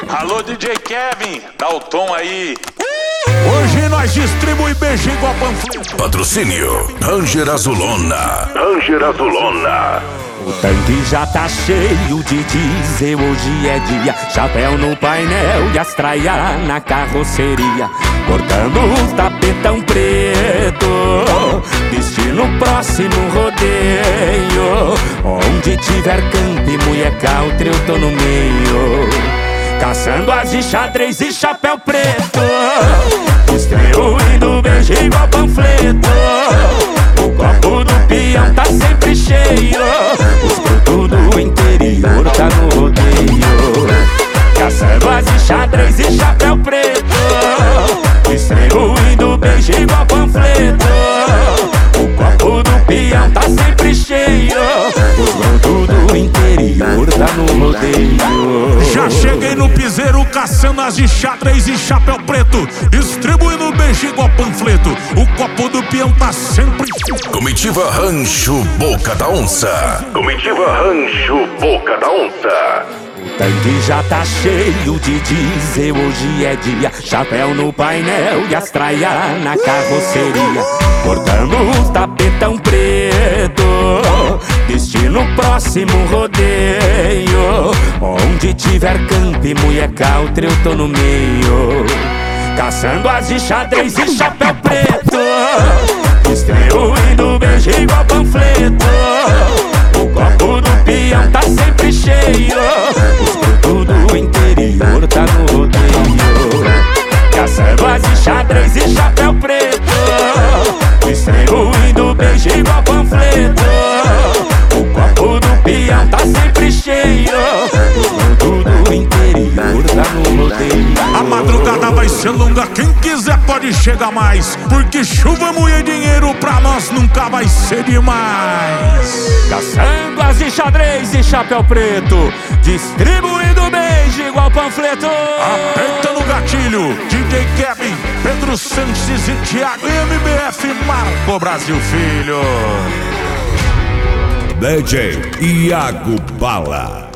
Alô, DJ Kevin, dá o tom aí. Hoje nós distribui beijo igual panfleto. Patrocínio Ranger Azulona. Ranger Azulona. O tanque já tá cheio de diesel, hoje é dia. Chapéu no painel e as traias na carroceria. Cortando o tapetão preto, destino próximo rodeio. Onde tiver campo e mulher country eu tô no meio. Caçando as de xadrez e chapéu preto, distribuindo beijo igual panfleto. O copo do peão tá sempre cheio, os produtos do interior tá no rodeio. Caçando as de xadrez e chapéu preto, distribuindo beijo igual panfleto. O copo do peão tá sempre cheio, os produtos do interior tá no rodeio. Já cheguei no piseiro caçando as de xadrez e chapéu preto, distribuindo beijo igual panfleto. O copo do peão tá sempre. Comitiva Rancho Boca da Onça. Comitiva Rancho Boca da Onça. O tanque já tá cheio de diesel, hoje é dia. Chapéu no painel e as traias na carroceria. Cortando o tapetão preto, destino próximo rodeio. Onde tiver campo e mulher country eu tô no meio. Caçando as de xadrez e chapéu preto, distribuindo beijo igual panfleto. O copo do peão tá sempre cheio, os produtos do interior tá no rodeio. Caçando as de xadrez e chapéu preto, distribuindo beijo igual panfleto. O copo do peão tá sempre cheio, os produtos do interior tá no rodeio. A madrugada vai ser longa, quem quiser pode chegar mais, porque chuva, mulher e dinheiro pra nós nunca vai ser demais. Caçando as de xadrez e chapéu preto, distribuindo beijo igual panfleto. Aperta no gatilho, DJ Kevin, Pedro Sanches e Thiago MBF Marco Brasil Filho. DJ Iago Bala.